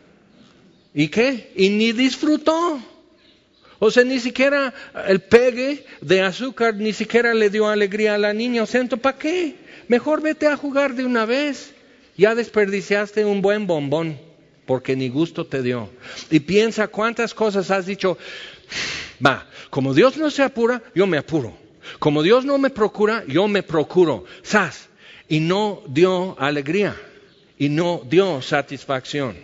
¿Y qué? Y ni disfrutó. O sea, ni siquiera el pegue de azúcar, ni siquiera le dio alegría a la niña. O sea, ¿entonces para qué? Mejor vete a jugar de una vez. Ya desperdiciaste un buen bombón, porque ni gusto te dio. Y piensa cuántas cosas has dicho. Va, como Dios no se apura, yo me apuro. Como Dios no me procura, yo me procuro. ¡Sas! Y no dio alegría. Y no dio satisfacción.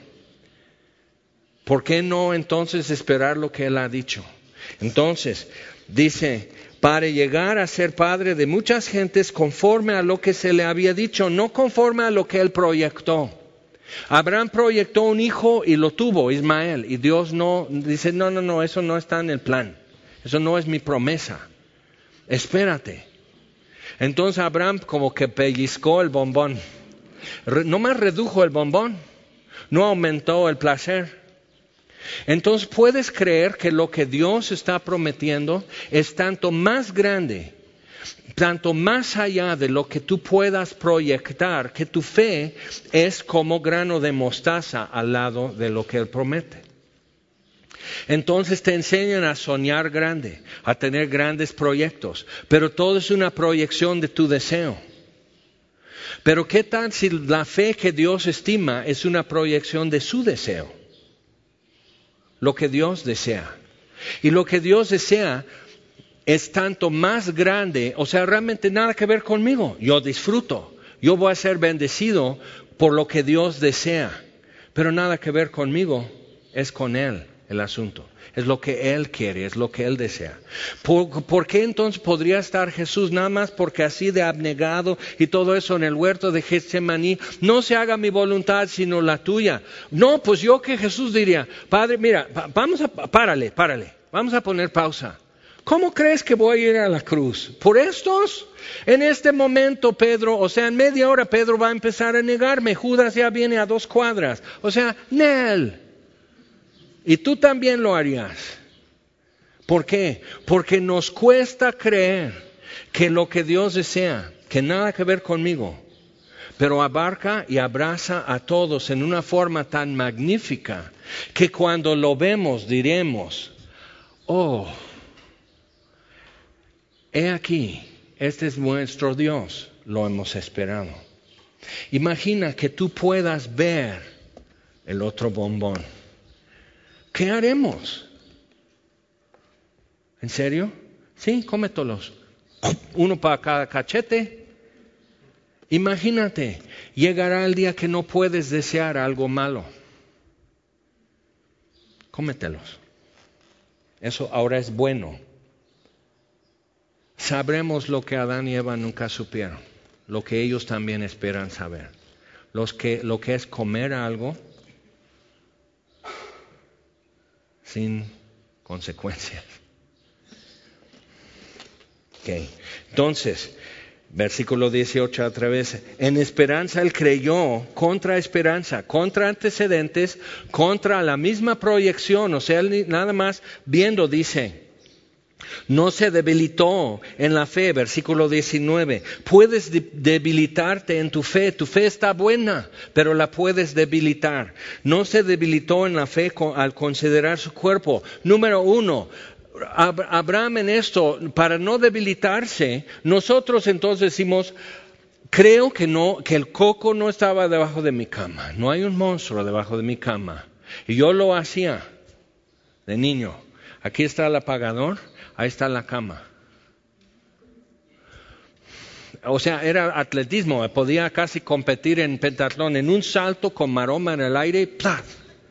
¿Por qué no entonces esperar lo que Él ha dicho? Entonces, dice, para llegar a ser padre de muchas gentes conforme a lo que se le había dicho, no conforme a lo que Él proyectó. Abraham proyectó un hijo y lo tuvo, Ismael, y Dios no, dice, no, no, no, eso no está en el plan. Eso no es mi promesa. Espérate. Entonces Abraham como que pellizcó el bombón. No más redujo el bombón, no aumentó el placer. Entonces puedes creer que lo que Dios está prometiendo es tanto más grande, tanto más allá de lo que tú puedas proyectar, que tu fe es como grano de mostaza al lado de lo que Él promete. Entonces te enseñan a soñar grande, a tener grandes proyectos, pero todo es una proyección de tu deseo. Pero ¿qué tal si la fe que Dios estima es una proyección de su deseo? Lo que Dios desea. Y lo que Dios desea es tanto más grande, o sea, realmente nada que ver conmigo. Yo disfruto, yo voy a ser bendecido por lo que Dios desea, pero nada que ver conmigo, es con Él el asunto. Es lo que Él quiere, es lo que Él desea. ¿Por, ¿Por qué entonces podría estar Jesús nada más porque así de abnegado y todo eso en el huerto de Getsemaní? No se haga mi voluntad sino la tuya. No, pues yo que Jesús diría, Padre, mira, vamos a, párale, párale, vamos a poner pausa. ¿Cómo crees que voy a ir a la cruz? ¿Por estos? En este momento, Pedro, o sea, en media hora Pedro va a empezar a negarme. Judas ya viene a dos cuadras. O sea, Nel. Y tú también lo harías. ¿Por qué? Porque nos cuesta creer que lo que Dios desea, que nada que ver conmigo, pero abarca y abraza a todos en una forma tan magnífica que cuando lo vemos diremos, oh, he aquí, este es nuestro Dios, lo hemos esperado. Imagina que tú puedas ver el otro bombón. ¿Qué haremos? ¿En serio? Sí, cómetelos. Uno para cada cachete. Imagínate, llegará el día que no puedes desear algo malo. Cómetelos. Eso ahora es bueno. Sabremos lo que Adán y Eva nunca supieron, lo que ellos también esperan saber. Los que, lo que es comer algo sin consecuencias. Okay. Entonces, versículo dieciocho otra vez. En esperanza él creyó, contra esperanza, contra antecedentes, contra la misma proyección. O sea, él nada más viendo dice, no se debilitó en la fe, versículo diecinueve. Puedes de- debilitarte en tu fe. Tu fe está buena, pero la puedes debilitar. No se debilitó en la fe con, al considerar su cuerpo. Número uno, Ab- Abraham en esto, para no debilitarse, nosotros entonces decimos, creo que no, que el coco no estaba debajo de mi cama. No hay un monstruo debajo de mi cama. Y yo lo hacía de niño. Aquí está el apagador, ahí está la cama. O sea, era atletismo, podía casi competir en pentatlón, en un salto con maroma en el aire, ¡plaf!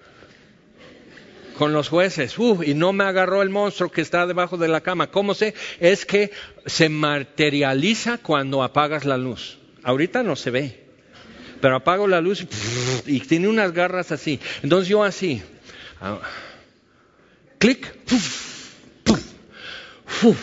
Con los jueces, ¡uf! Y no me agarró el monstruo que está debajo de la cama. ¿Cómo sé? Es que se materializa cuando apagas la luz. Ahorita no se ve, pero apago la luz y, y tiene unas garras así. Entonces yo así, uh, clic, puf, puf, puf.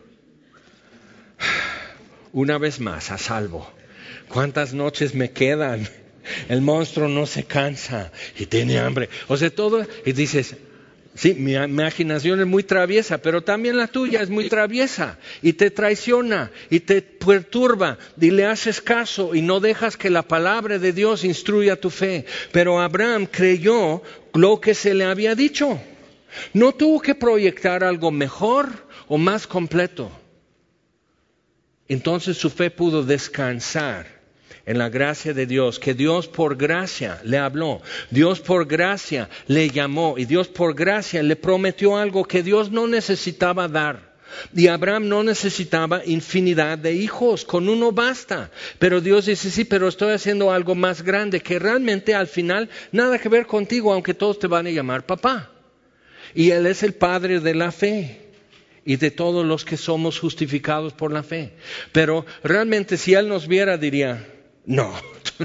Una vez más, a salvo. ¿Cuántas noches me quedan? El monstruo no se cansa y tiene hambre. O sea, todo, y dices, sí, mi imaginación es muy traviesa, pero también la tuya es muy traviesa. Y te traiciona, y te perturba, y le haces caso, y no dejas que la palabra de Dios instruya tu fe. Pero Abraham creyó lo que se le había dicho. No tuvo que proyectar algo mejor o más completo. Entonces su fe pudo descansar en la gracia de Dios, que Dios por gracia le habló, Dios por gracia le llamó y Dios por gracia le prometió algo que Dios no necesitaba dar. Y Abraham no necesitaba infinidad de hijos, con uno basta. Pero Dios dice, sí, pero estoy haciendo algo más grande que realmente al final nada que ver contigo, aunque todos te van a llamar papá. Y Él es el Padre de la fe. Y de todos los que somos justificados por la fe. Pero realmente si Él nos viera diría, no,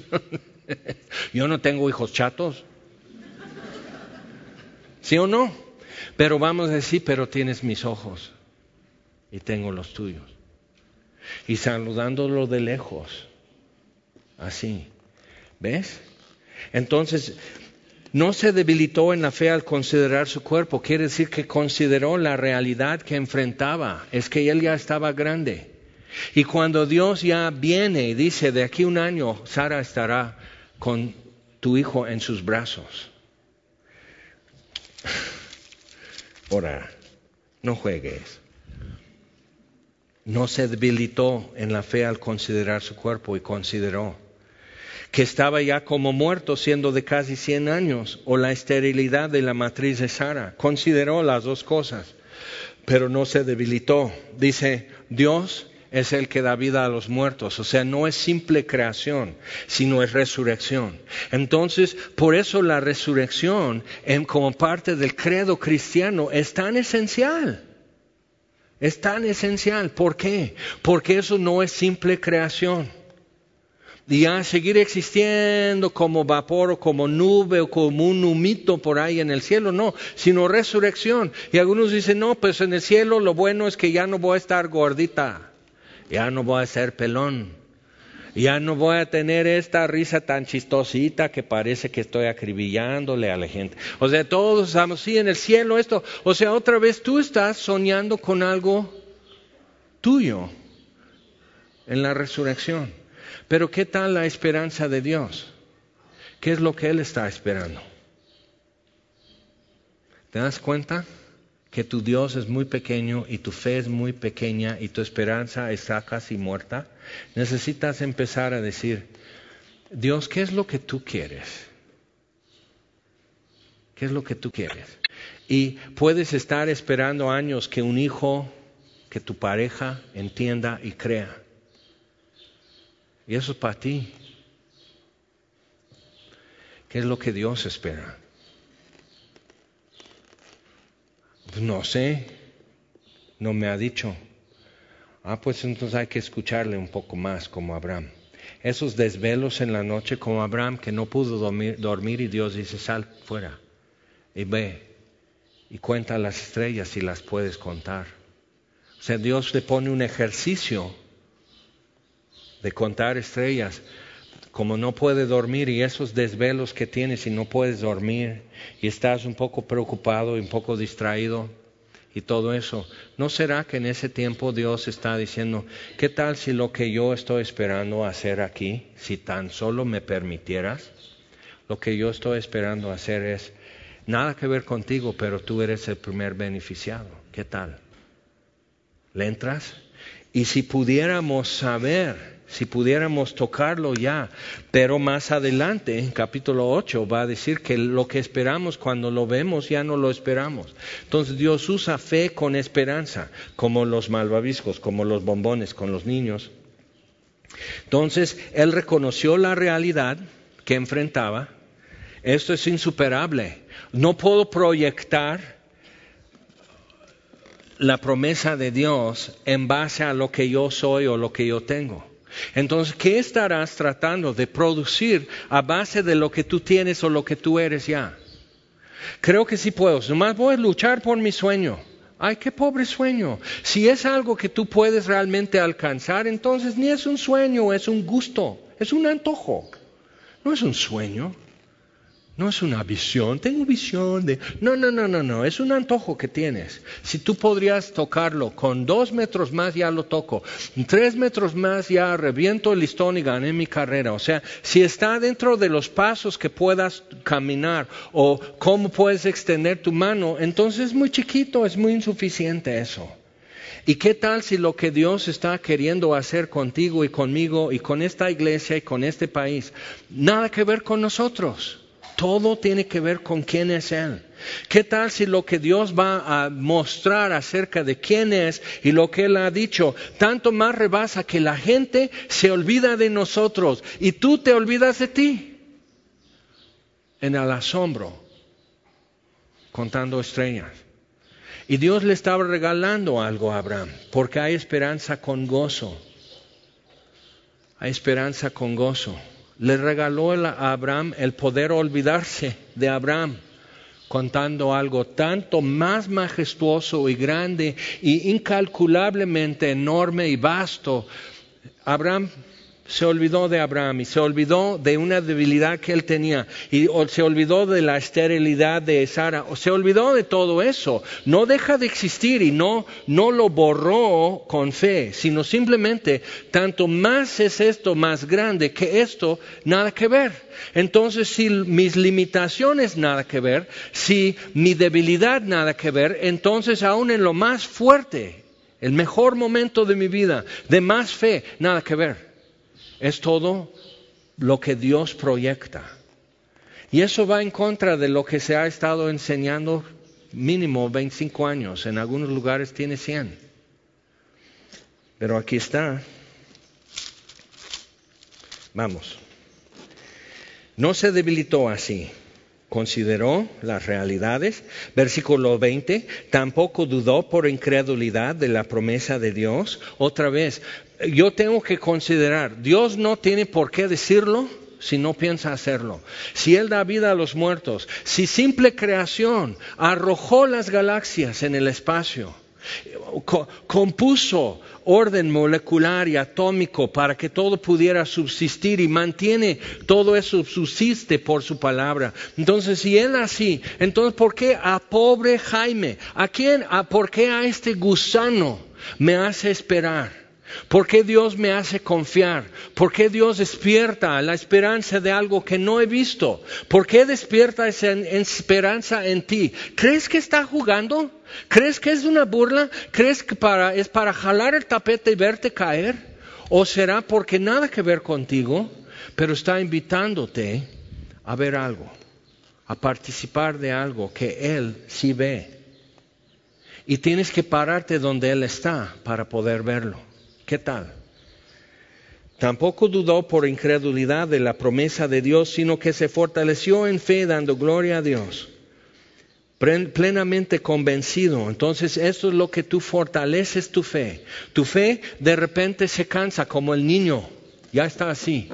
yo no tengo hijos chatos. ¿Sí o no? Pero vamos a decir, pero tienes mis ojos y tengo los tuyos. Y saludándolo de lejos, así, ¿ves? Entonces, no se debilitó en la fe al considerar su cuerpo. Quiere decir que consideró la realidad que enfrentaba. Es que él ya estaba grande. Y cuando Dios ya viene y dice, de aquí un año, Sara estará con tu hijo en sus brazos. Ora, no juegues. No se debilitó en la fe al considerar su cuerpo y consideró que estaba ya como muerto siendo de casi cien años, o la esterilidad de la matriz de Sara. Consideró las dos cosas, pero no se debilitó. Dice, Dios es el que da vida a los muertos, o sea, no es simple creación, sino es resurrección. Entonces, por eso la resurrección, en, como parte del credo cristiano, es tan esencial. Es tan esencial. ¿Por qué? Porque eso no es simple creación. Y ya seguir existiendo como vapor o como nube o como un humito por ahí en el cielo, no, sino resurrección. Y algunos dicen, no, pues en el cielo lo bueno es que ya no voy a estar gordita, ya no voy a ser pelón, ya no voy a tener esta risa tan chistosita que parece que estoy acribillándole a la gente. O sea, todos estamos, sí, en el cielo esto. O sea, otra vez tú estás soñando con algo tuyo en la resurrección. Pero ¿qué tal la esperanza de Dios? ¿Qué es lo que Él está esperando? ¿Te das cuenta que tu Dios es muy pequeño y tu fe es muy pequeña y tu esperanza está casi muerta? Necesitas empezar a decir, Dios, ¿qué es lo que tú quieres? ¿Qué es lo que tú quieres? Y puedes estar esperando años que un hijo, que tu pareja entienda y crea. Y eso es para ti. ¿Qué es lo que Dios espera? No sé, no me ha dicho. Ah, pues entonces hay que escucharle un poco más como Abraham. Esos desvelos en la noche como Abraham que no pudo dormir, dormir y Dios dice, sal fuera y ve y cuenta las estrellas si las puedes contar. O sea, Dios le pone un ejercicio de contar estrellas, como no puede dormir y esos desvelos que tienes y no puedes dormir y estás un poco preocupado y un poco distraído y todo eso, ¿no será que en ese tiempo Dios está diciendo, qué tal si lo que yo estoy esperando hacer aquí, si tan solo me permitieras, lo que yo estoy esperando hacer es nada que ver contigo, pero tú eres el primer beneficiado? ¿Qué tal? ¿Le entras? Y si pudiéramos saber si pudiéramos tocarlo ya. Pero más adelante, en capítulo ocho, va a decir que lo que esperamos cuando lo vemos ya no lo esperamos. Entonces Dios usa fe con esperanza, como los malvaviscos, como los bombones con los niños. Entonces Él reconoció la realidad que enfrentaba. Esto es insuperable. No puedo proyectar la promesa de Dios en base a lo que yo soy o lo que yo tengo. Entonces, ¿qué estarás tratando de producir a base de lo que tú tienes o lo que tú eres ya? Creo que sí puedo. Nomás voy a luchar por mi sueño. Ay, qué pobre sueño. Si es algo que tú puedes realmente alcanzar, entonces ni es un sueño, es un gusto, es un antojo. No es un sueño. No es una visión, tengo visión de... No, no, no, no, no, es un antojo que tienes. Si tú podrías tocarlo, con dos metros más ya lo toco, tres metros más ya reviento el listón y gané mi carrera. O sea, si está dentro de los pasos que puedas caminar o cómo puedes extender tu mano, entonces es muy chiquito, es muy insuficiente eso. ¿Y qué tal si lo que Dios está queriendo hacer contigo y conmigo y con esta iglesia y con este país, nada que ver con nosotros? Todo tiene que ver con quién es Él. ¿Qué tal si lo que Dios va a mostrar acerca de quién es y lo que Él ha dicho, tanto más rebasa que la gente se olvida de nosotros y tú te olvidas de ti? En el asombro, contando estrellas. Y Dios le estaba regalando algo a Abraham, porque hay esperanza con gozo. Hay esperanza con gozo. Le regaló a Abraham el poder olvidarse de Abraham, contando algo tanto más majestuoso y grande y incalculablemente enorme y vasto. Abraham se olvidó de Abraham y se olvidó de una debilidad que él tenía y o se olvidó de la esterilidad de Sara, o se olvidó de todo eso. No deja de existir y no, no lo borró con fe, sino simplemente tanto más es esto más grande que esto, nada que ver. Entonces, si mis limitaciones nada que ver, si mi debilidad nada que ver, entonces aún en lo más fuerte, el mejor momento de mi vida, de más fe, nada que ver. Es todo lo que Dios proyecta. Y eso va en contra de lo que se ha estado enseñando mínimo veinticinco años. En algunos lugares tiene cien. Pero aquí está. Vamos. No se debilitó así. Consideró las realidades. Versículo veinte. Tampoco dudó por incredulidad de la promesa de Dios. Otra vez, yo tengo que considerar, Dios no tiene por qué decirlo si no piensa hacerlo. Si Él da vida a los muertos, si simple creación arrojó las galaxias en el espacio, co- compuso orden molecular y atómico para que todo pudiera subsistir y mantiene todo eso subsiste por su palabra. Entonces, si Él así, entonces ¿por qué a pobre Jaime? ¿A quién? ¿A por qué a este gusano me hace esperar? ¿Por qué Dios me hace confiar? ¿Por qué Dios despierta la esperanza de algo que no he visto? ¿Por qué despierta esa esperanza en ti? ¿Crees que está jugando? ¿Crees que es una burla? ¿Crees que para, es para jalar el tapete y verte caer? ¿O será porque nada que ver contigo, pero está invitándote a ver algo, a participar de algo que Él sí ve? Y tienes que pararte donde Él está para poder verlo. ¿Qué tal? Tampoco dudó por incredulidad de la promesa de Dios, sino que se fortaleció en fe dando gloria a Dios. Plenamente convencido. Entonces esto es lo que tú fortaleces tu fe. Tu fe de repente se cansa como el niño. Ya está así.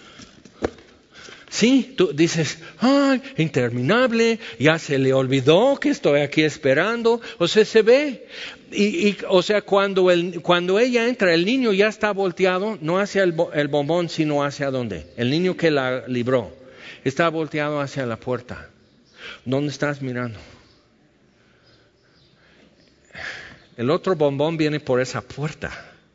Sí, tú dices, ay, interminable, ya se le olvidó que estoy aquí esperando. O sea, se ve. Y, y, o sea, cuando, el, cuando ella entra, el niño ya está volteado, no hacia el, el bombón, sino hacia dónde. El niño que la libró está volteado hacia la puerta. ¿Dónde estás mirando? El otro bombón viene por esa puerta.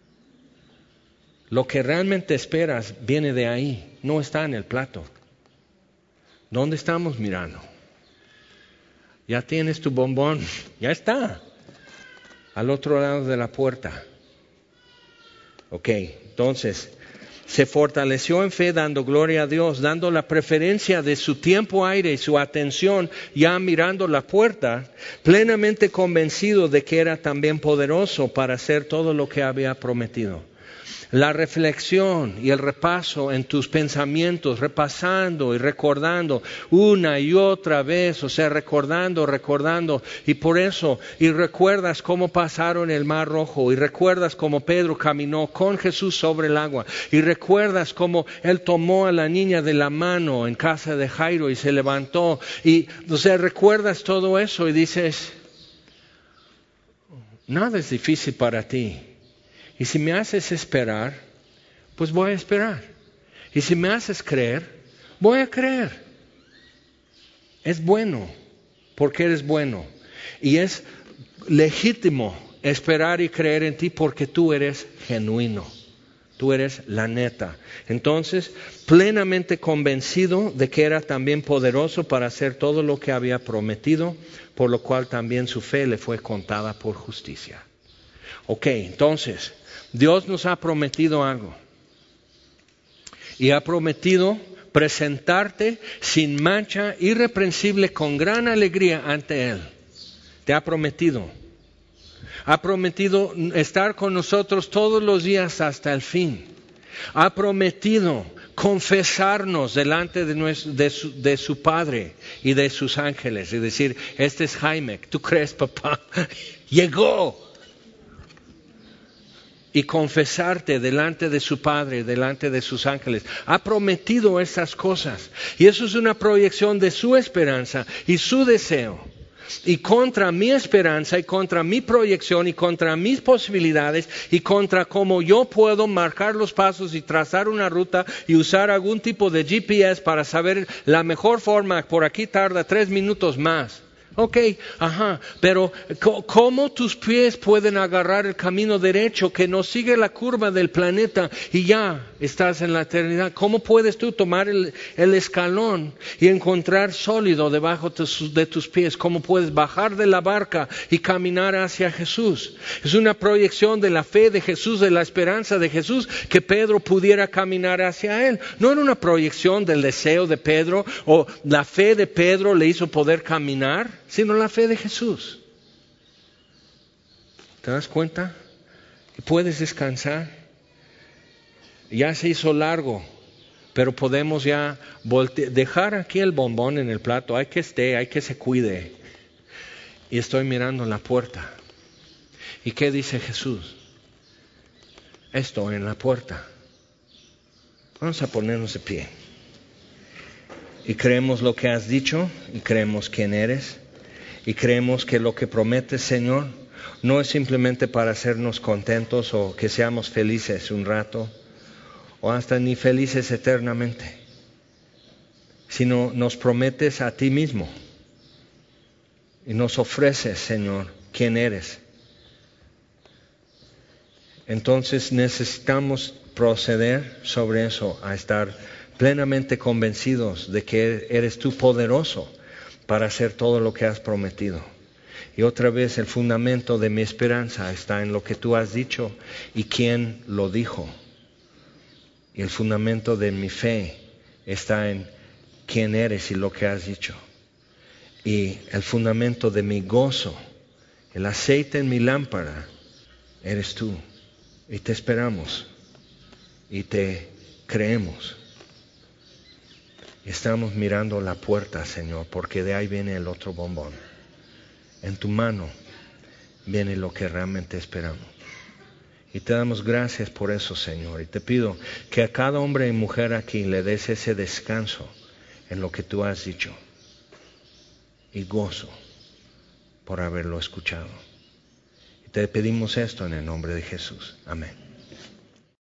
Lo que realmente esperas viene de ahí, no está en el plato. ¿Dónde estamos mirando? Ya tienes tu bombón, ya está. Al otro lado de la puerta. Ok, entonces, se fortaleció en fe dando gloria a Dios, dando la preferencia de su tiempo aire y su atención ya mirando la puerta, plenamente convencido de que era también poderoso para hacer todo lo que había prometido. La reflexión y el repaso en tus pensamientos, repasando y recordando una y otra vez, o sea, recordando, recordando, y por eso, y recuerdas cómo pasaron el Mar Rojo, y recuerdas cómo Pedro caminó con Jesús sobre el agua, y recuerdas cómo él tomó a la niña de la mano en casa de Jairo y se levantó, y, o sea, recuerdas todo eso y dices, nada es difícil para ti. Y si me haces esperar, pues voy a esperar. Y si me haces creer, voy a creer. Es bueno, porque eres bueno. Y es legítimo esperar y creer en ti porque tú eres genuino. Tú eres la neta. Entonces, plenamente convencido de que era también poderoso para hacer todo lo que había prometido, por lo cual también su fe le fue contada por justicia. Ok, entonces, Dios nos ha prometido algo. Y ha prometido presentarte sin mancha, irreprensible, con gran alegría ante Él. Te ha prometido. Ha prometido estar con nosotros todos los días hasta el fin. Ha prometido confesarnos delante de, nuestro, de, su, de su Padre y de sus ángeles. Y decir, este es Jaime, ¿tú crees, papá? Llegó. Y confesarte delante de su Padre, delante de sus ángeles. Ha prometido estas cosas. Y eso es una proyección de su esperanza y su deseo. Y contra mi esperanza y contra mi proyección y contra mis posibilidades y contra cómo yo puedo marcar los pasos y trazar una ruta y usar algún tipo de G P S para saber la mejor forma, por aquí tarda tres minutos más. Ok, ajá, pero ¿cómo tus pies pueden agarrar el camino derecho que no sigue la curva del planeta y ya estás en la eternidad? ¿Cómo puedes tú tomar el, el escalón y encontrar sólido debajo de, sus, de tus pies? ¿Cómo puedes bajar de la barca y caminar hacia Jesús? Es una proyección de la fe de Jesús, de la esperanza de Jesús, que Pedro pudiera caminar hacia Él. No era una proyección del deseo de Pedro o la fe de Pedro le hizo poder caminar, sino la fe de Jesús. ¿Te das cuenta? Y puedes descansar. Ya se hizo largo, pero podemos ya volte- dejar aquí el bombón en el plato. Hay que esté, hay que se cuide. Y estoy mirando la puerta. ¿Y qué dice Jesús? Esto en la puerta. Vamos a ponernos de pie. Y creemos lo que has dicho, y creemos quién eres. Y creemos que lo que prometes, Señor, no es simplemente para hacernos contentos o que seamos felices un rato, o hasta ni felices eternamente, sino nos prometes a ti mismo y nos ofreces, Señor, quién eres. Entonces necesitamos proceder sobre eso, a estar plenamente convencidos de que eres tú poderoso para hacer todo lo que has prometido. Y otra vez el fundamento de mi esperanza está en lo que tú has dicho y quién lo dijo. Y el fundamento de mi fe está en quién eres y lo que has dicho. Y el fundamento de mi gozo, el aceite en mi lámpara, eres tú. Y te esperamos y te creemos. Estamos mirando la puerta, Señor, porque de ahí viene el otro bombón. En tu mano viene lo que realmente esperamos. Y te damos gracias por eso, Señor. Y te pido que a cada hombre y mujer aquí le des ese descanso en lo que tú has dicho. Y gozo por haberlo escuchado. Y te pedimos esto en el nombre de Jesús. Amén.